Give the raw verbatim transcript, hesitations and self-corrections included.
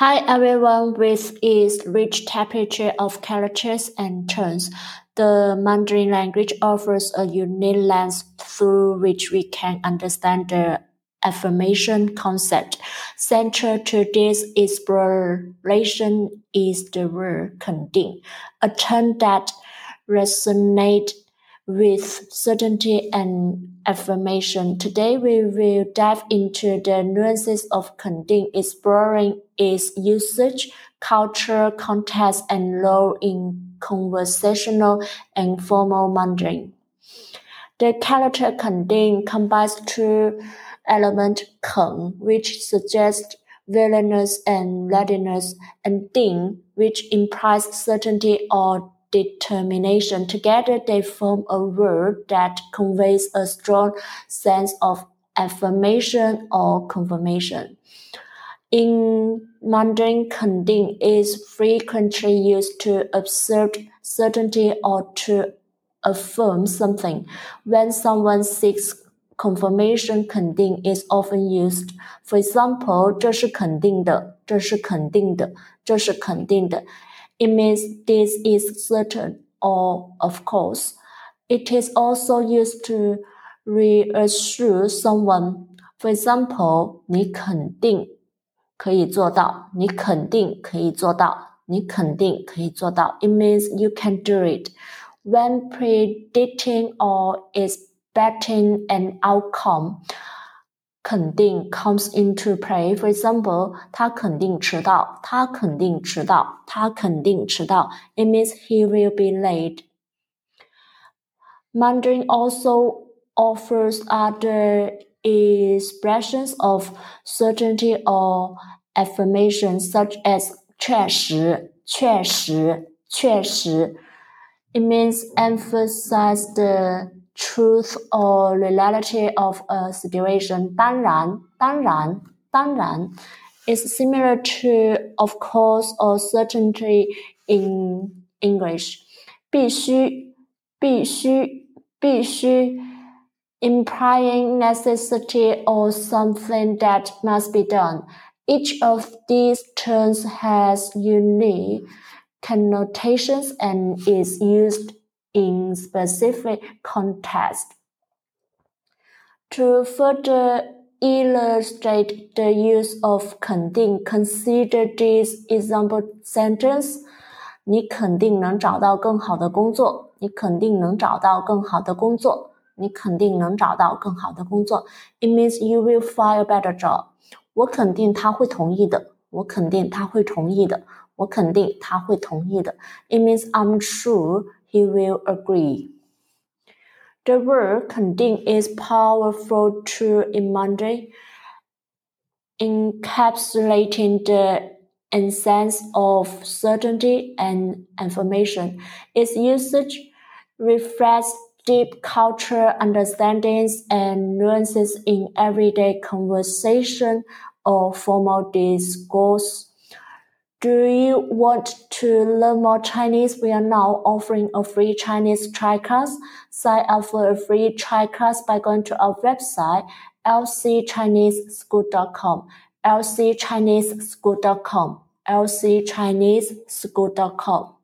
Hi everyone, with its rich tapestry of characters and terms, the Mandarin language offers a unique lens through which we can understand the affirmation concept. Central to this exploration is the word 肯定, a term that resonates with certainty and affirmation. Today we will dive into the nuances of 肯定, exploring its usage, cultural context, and role in conversational and formal Mandarin. The character 肯定 combines two elements 肯, which suggests willingness and readiness, and 定, which implies certainty or determination. Together they form a word that conveys a strong sense of affirmation or confirmation. In Mandarin, 肯定 is frequently used to assert certainty or to affirm something. When someone seeks confirmation, 肯定 is often used. For example, 这是肯定的，这是肯定的，这是肯定的。It means this is certain or of course. It is also used to reassure someone. For example, 你肯定可以做到，你肯定可以做到，你肯定可以做到。It means you can do it. When predicting or expecting an outcome, 肯定 comes into play. For example, 他肯定迟到，他肯定迟到，他肯定迟到。It means he will be late. Mandarin also offers other expressions of certainty or affirmation, such as 确实，确实，确实。It means emphasize the truth or reality of a situation. 当然，当然，当然 is similar to of course or certainty in English. 必须，必须，必须 implying necessity or something that must be done. Each of these terms has unique connotations and is used in specific context. To further illustrate the use of 肯定, consider this example sentence. 你肯定能找到更好的工作，你肯定能找到更好的工作，你肯定能找到更好的工作。It means you will find a better job. 我肯定他会同意的，我肯定他会同意的，我肯定他会同意的。It means I'm sure he will agree. The word 肯定 is powerful tool in Mandarin, encapsulating the essence of certainty and affirmation. Its usage reflects deep cultural understandings and nuances in everyday conversation or formal discourse. Do you want to learn more Chinese? We are now offering a free Chinese trial class. Sign up for a free trial class by going to our website, l c chinese school dot com, l c chinese school dot com, l c chinese school dot com.